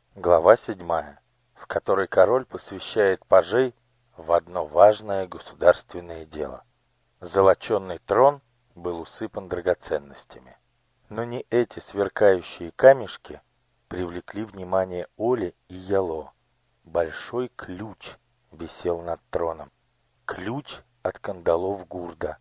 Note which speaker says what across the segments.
Speaker 1: Глава 7, в которой король посвящает пажей в одно важное государственное дело. Золоченый трон был усыпан драгоценностями. Но не эти сверкающие камешки привлекли внимание Оли и Яло. Большой ключ висел над троном. Ключ от кандалов Гурда.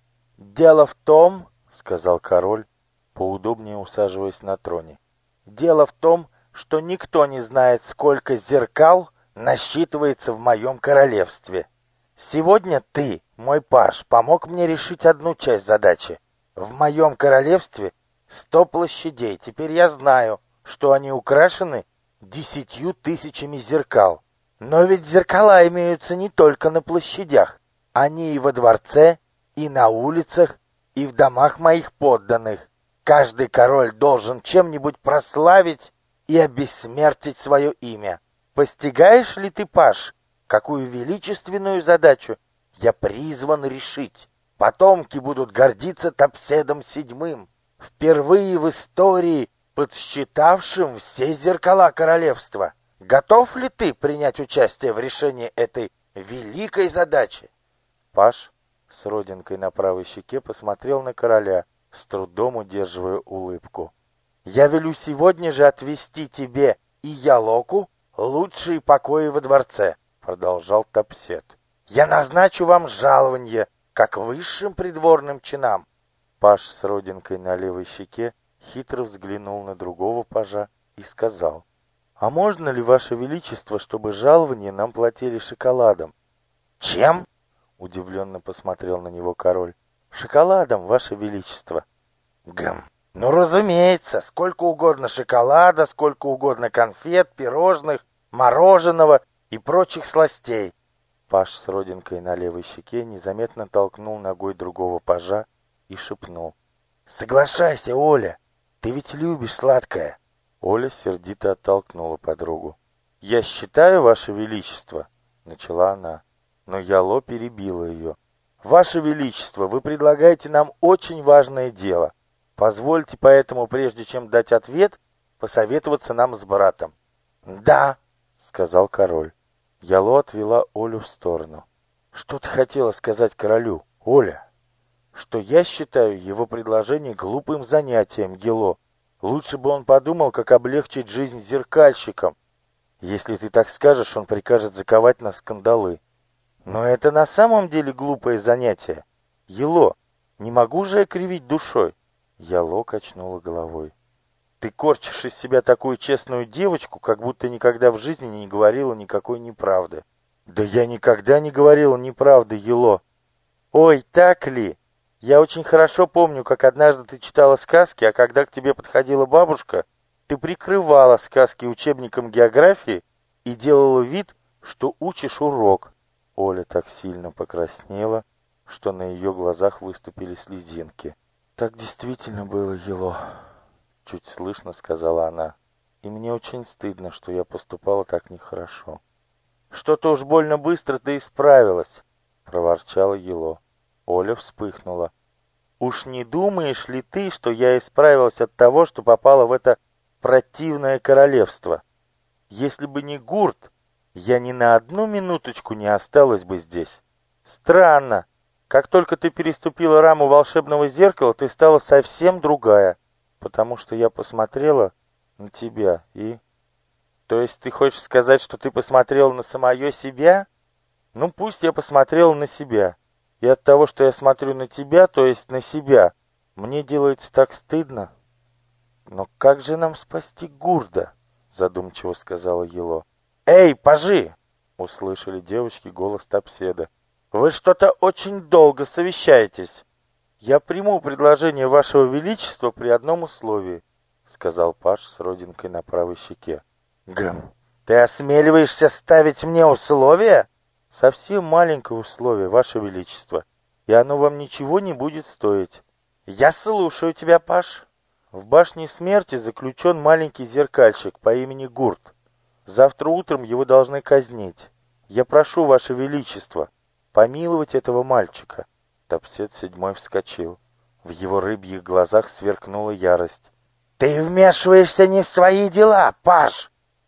Speaker 1: «Дело в том, — сказал король, поудобнее усаживаясь на троне, — дело в том, что никто не знает, сколько зеркал насчитывается в моем королевстве. Сегодня ты, мой паж, помог мне решить одну часть задачи. В моем королевстве 100 площадей. Теперь я знаю, что они украшены 10 000 зеркал. Но ведь зеркала имеются не только на площадях. Они и во дворце, и на улицах, и в домах моих подданных. Каждый король должен чем-нибудь прославить и обессмертить свое имя. Постигаешь ли ты, паж, какую величественную задачу я призван решить? Потомки будут гордиться Топседом VII, впервые в истории подсчитавшим все зеркала королевства. Готов ли ты принять участие в решении этой великой задачи? Паж с родинкой на правой щеке посмотрел на короля, с трудом удерживая улыбку. «Я велю сегодня же отвести тебе и Ялоку лучшие покои во дворце», — продолжал Топсед. «Я назначу вам жалование, как высшим придворным чинам». Паж с родинкой на левой щеке хитро взглянул на другого пажа и сказал: «А можно ли, Ваше Величество, чтобы жалование нам платили шоколадом?» «Чем?» — удивленно посмотрел на него король. «Шоколадом, Ваше Величество». «Гм! Ну, разумеется, сколько угодно шоколада, сколько угодно конфет, пирожных, мороженого и прочих сластей». Паж с родинкой на левой щеке незаметно толкнул ногой другого пажа и шепнул: «Соглашайся, Оля, ты ведь любишь сладкое». Оля сердито оттолкнула подругу. «Я считаю, Ваше Величество», — начала она, но Яло перебила ее. «Ваше Величество, вы предлагаете нам очень важное дело. Позвольте поэтому, прежде чем дать ответ, посоветоваться нам с братом». «Да», — сказал король. Яло отвела Олю в сторону. «Что ты хотела сказать королю, Оля?» «Что я считаю его предложение глупым занятием, Яло. Лучше бы он подумал, как облегчить жизнь зеркальщикам. Если ты так скажешь, он прикажет заковать нас в кандалы». «Но это на самом деле глупое занятие. Яло, не могу же я кривить душой?» Яло качнула головой. «Ты корчишь из себя такую честную девочку, как будто никогда в жизни не говорила никакой неправды». «Да я никогда не говорила неправды, Яло». «Ой, так ли? Я очень хорошо помню, как однажды ты читала сказки, а когда к тебе подходила бабушка, ты прикрывала сказки учебником географии и делала вид, что учишь урок». Оля так сильно покраснела, что на ее глазах выступили слезинки. «Так действительно было, Яло», — чуть слышно сказала она. «И мне очень стыдно, что я поступала так нехорошо». «Что-то уж больно быстро ты исправилась», — проворчала Яло. Оля вспыхнула. «Уж не думаешь ли ты, что я исправилась от того, что попала в это противное королевство? Если бы не Гурт, я ни на одну минуточку не осталась бы здесь. Странно. Как только ты переступила раму волшебного зеркала, ты стала совсем другая, потому что я посмотрела на тебя и...» «То есть ты хочешь сказать, что ты посмотрела на самое себя?» «Ну, пусть я посмотрела на себя. И от того, что я смотрю на тебя, то есть на себя, мне делается так стыдно». «Но как же нам спасти Гурда?» — задумчиво сказала Яло. «Эй, пажи!» — услышали девочки голос Топседа. «Вы что-то очень долго совещаетесь. Я приму предложение вашего величества при одном условии», — сказал паж с родинкой на правой щеке. «Гм, ты осмеливаешься ставить мне условия?» «Совсем маленькое условие, ваше величество, и оно вам ничего не будет стоить». «Я слушаю тебя, паж». «В башне смерти заключен маленький зеркальщик по имени Гурт. Завтра утром его должны казнить. Я прошу, ваше величество, помиловать этого мальчика». Топсед VII вскочил. В его рыбьих глазах сверкнула ярость. «Ты вмешиваешься не в свои дела, паж!»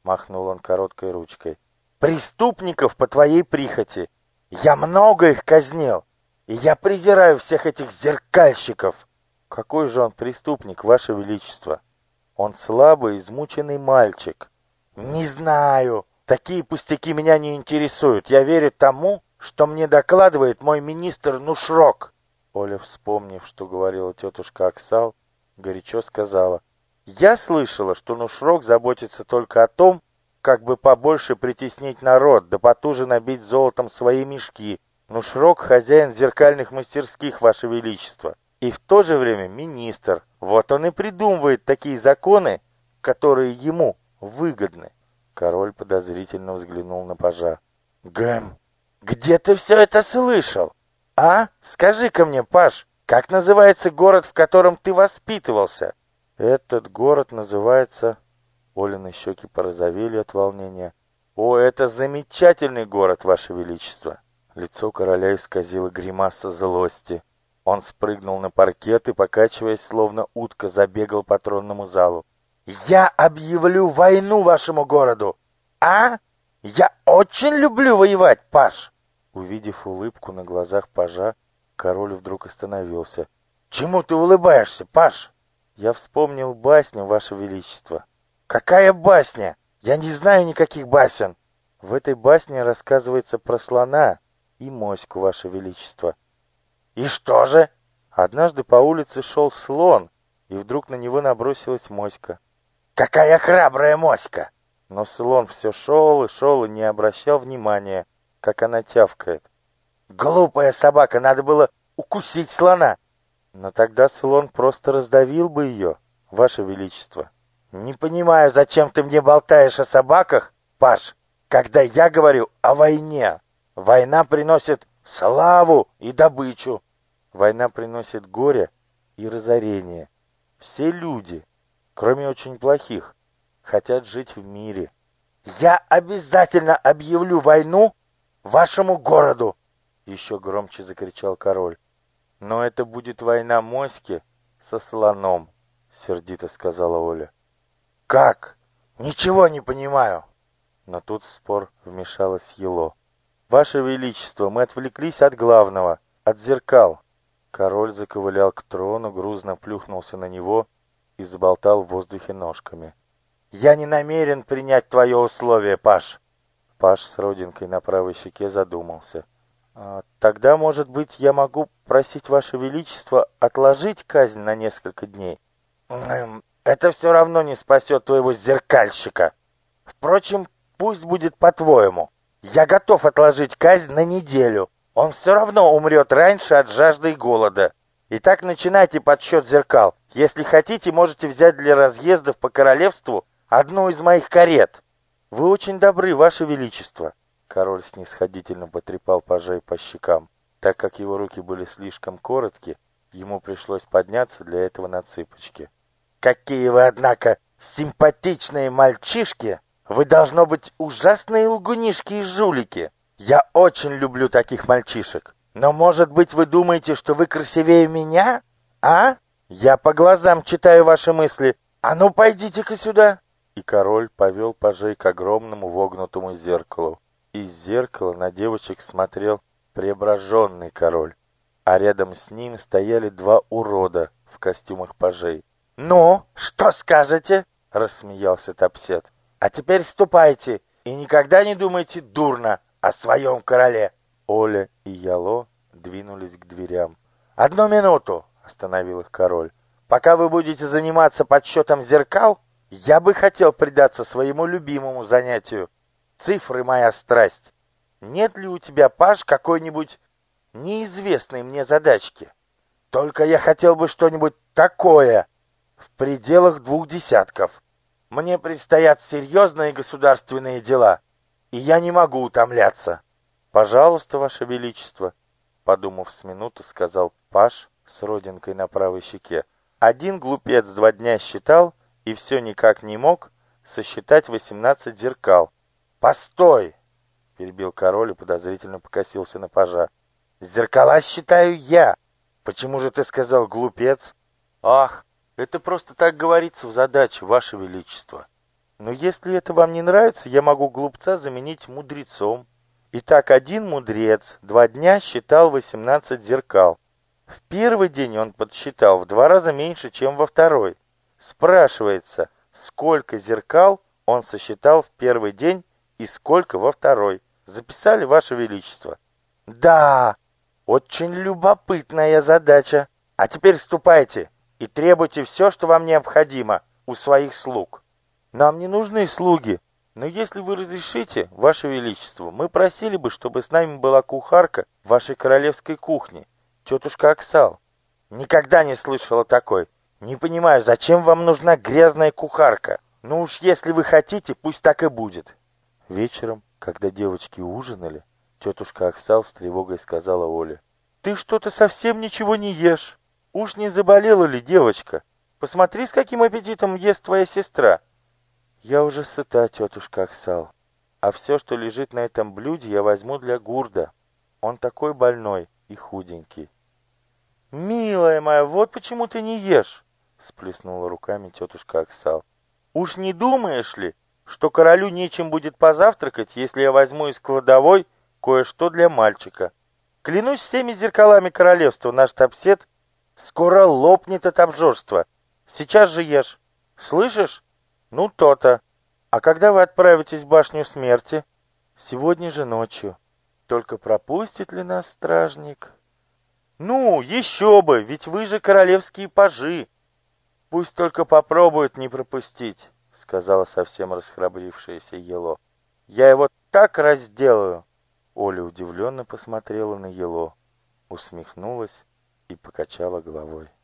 Speaker 1: махнул он короткой ручкой. Преступников по твоей прихоти. Я много их казнил, и я презираю всех этих зеркальщиков. Какой же он преступник, ваше величество? Он слабый, измученный мальчик. Не знаю. Такие пустяки меня не интересуют. Я верю тому, что мне докладывает мой министр Нушрок. Оля, вспомнив, что говорила тетушка Аксал, горячо сказала: я слышала, что Нушрок заботится только о том, как бы побольше притеснить народ, да потуже набить золотом свои мешки. Нушрок — хозяин зеркальных мастерских, ваше величество, и в то же время министр. Вот он и придумывает такие законы, которые ему выгодны. Король подозрительно взглянул на пажа. Гэм, где ты все это слышал? А? Скажи-ка мне, паж, как называется город, в котором ты воспитывался? Этот город называется... Олины щеки порозовели от волнения. О, это замечательный город, ваше величество. Лицо короля исказило гримаса злости. Он спрыгнул на паркет и, покачиваясь, словно утка, забегал по тронному залу. «Я объявлю войну вашему городу! А? Я очень люблю воевать, паж!» Увидев улыбку на глазах пажа, король вдруг остановился. «Чему ты улыбаешься, паж?» «Я вспомнил басню, ваше величество». «Какая басня? Я не знаю никаких басен!» «В этой басне рассказывается про слона и моську, ваше величество». «И что же?» Однажды по улице шел слон, и вдруг на него набросилась моська. «Какая храбрая моська!» Но слон все шел и не обращал внимания, как она тявкает. «Глупая собака, надо было укусить слона!» «Но тогда слон просто раздавил бы ее, ваше величество». «Не понимаю, зачем ты мне болтаешь о собаках, паж, когда я говорю о войне. Война приносит славу и добычу». Война приносит горе и разорение. Все люди, кроме очень плохих, хотят жить в мире. «Я обязательно объявлю войну вашему городу!» Еще громче закричал король. «Но это будет война моськи со слоном», сердито сказала Оля. «Как? Ничего не понимаю!» Но тут в спор вмешалась Ело. «Ваше величество, мы отвлеклись от главного, от зеркал». Король заковылял к трону, грузно плюхнулся на него и заболтал в воздухе ножками. «Я не намерен принять твое условие, паж!» Паж с родинкой на правой щеке задумался. «Тогда, может быть, я могу просить ваше величество отложить казнь на несколько дней?» «Это все равно не спасет твоего зеркальщика. Впрочем, пусть будет по-твоему. Я готов отложить казнь на неделю. Он все равно умрет раньше от жажды и голода. Итак, начинайте подсчет зеркал. Если хотите, можете взять для разъездов по королевству одну из моих карет». «Вы очень добры, ваше величество». Король снисходительно потрепал пажей по щекам. Так как его руки были слишком коротки, ему пришлось подняться для этого на цыпочки. «Какие вы, однако, симпатичные мальчишки! Вы, должно быть, ужасные лгунишки и жулики! Я очень люблю таких мальчишек! Но, может быть, вы думаете, что вы красивее меня? А? Я по глазам читаю ваши мысли! А ну, пойдите-ка сюда!» И король повел пажей к огромному вогнутому зеркалу. Из зеркала на девочек смотрел преображенный король, а рядом с ним стояли два урода в костюмах пажей. «Ну, что скажете?» — рассмеялся Топсет. «А теперь ступайте и никогда не думайте дурно о своем короле». Оля и Яло двинулись к дверям. «Одну минуту!» — остановил их король. «Пока вы будете заниматься подсчетом зеркал, я бы хотел предаться своему любимому занятию. Цифры — моя страсть. Нет ли у тебя, паж, какой-нибудь неизвестной мне задачки? Только я хотел бы что-нибудь такое в пределах 2 десятков. Мне предстоят серьезные государственные дела, и я не могу утомляться». «Пожалуйста, ваше величество», — подумав с минуту, сказал паж с родинкой на правой щеке. «Один глупец 2 дня считал и все никак не мог сосчитать 18 зеркал». «Постой!» — перебил король и подозрительно покосился на пажа. «Зеркала считаю я. Почему же ты сказал глупец?» «Ах, это просто так говорится в задаче, ваше величество». Но если это вам не нравится, я могу глупца заменить мудрецом. Итак, один мудрец 2 дня считал 18 зеркал. В первый день он подсчитал в 2 раза меньше, чем во второй. Спрашивается, сколько зеркал он сосчитал в первый день и сколько во второй. Записали, Ваше Величество? Да, очень любопытная задача. А теперь ступайте и требуйте все, что вам необходимо у своих слуг. Нам не нужны слуги, но если вы разрешите, Ваше Величество, мы просили бы, чтобы с нами была кухарка вашей королевской кухни, тетушка Аксал. Никогда не слышала такой. Не понимаю, зачем вам нужна грязная кухарка? Ну уж если вы хотите, пусть так и будет. Вечером, когда девочки ужинали, тетушка Аксал с тревогой сказала Оле: «Ты что-то совсем ничего не ешь. Уж не заболела ли девочка? Посмотри, с каким аппетитом ест твоя сестра». «Я уже сыта, тетушка Аксал. А все, что лежит на этом блюде, я возьму для Гурда. Он такой больной и худенький». «Милая моя, вот почему ты не ешь», — сплеснула руками тетушка Аксал. «Уж не думаешь ли, что королю нечем будет позавтракать, если я возьму из кладовой кое-что для мальчика? Клянусь всеми зеркалами королевства, наш Топсет скоро лопнет от обжорства. Сейчас же ешь. Слышишь? Ну, то-то. А когда вы отправитесь в башню смерти? Сегодня же ночью. Только пропустит ли нас стражник? Ну, еще бы, ведь вы же королевские пажи. Пусть только попробует не пропустить, сказала совсем расхрабрившаяся Ело. Я его так разделаю. Оля удивленно посмотрела на Ело, усмехнулась и покачала головой.